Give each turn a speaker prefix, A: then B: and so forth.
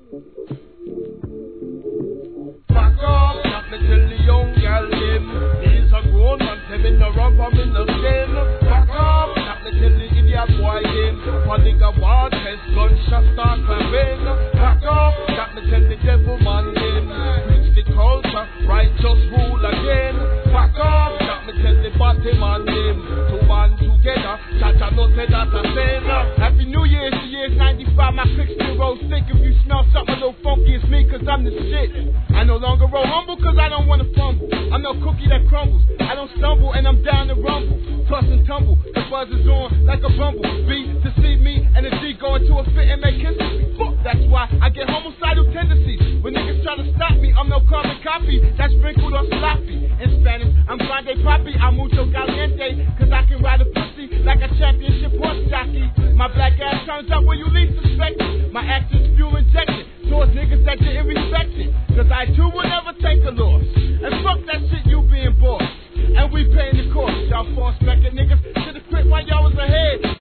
A: Back up, not me tell the young girl them. He's a grown man, tell me no rub on me no skin. Back up, not me tell the idiot boy them. One nigga war test, gunshot start clapping. Back up, not me tell the devil man them. Preach the culture, righteous rule again. Back up, not me tell the body man them. Two man together, Chacha no say that a sin. Happy New Year, the year's 95, my click still roll thick. If you smell something a little funky, it's me, cause I'm the shit. I no longer roll humble cause I don't wanna fumble. I'm no cookie that crumbles. I don't stumble and I'm down to rumble. Toss and tumble, the buzz is on like a bumble. B to see me and a G go into a fit and make history. Fuck, that's why I get homicidal tendencies. When niggas try to stop me, I'm no carbon copy. That's sprinkled or sloppy. In Spanish, I'm grande papi, I'm mucho caliente. Cause I can ride a pussy like a championship horse jockey. My black ass turns up where you least suspect it. My action's fuel injected towards niggas that didn't respect it. Cause I too will never take a loss. And fuck that shit you being boss. And we paying the cost. Y'all false record niggas to the quit while y'all was ahead.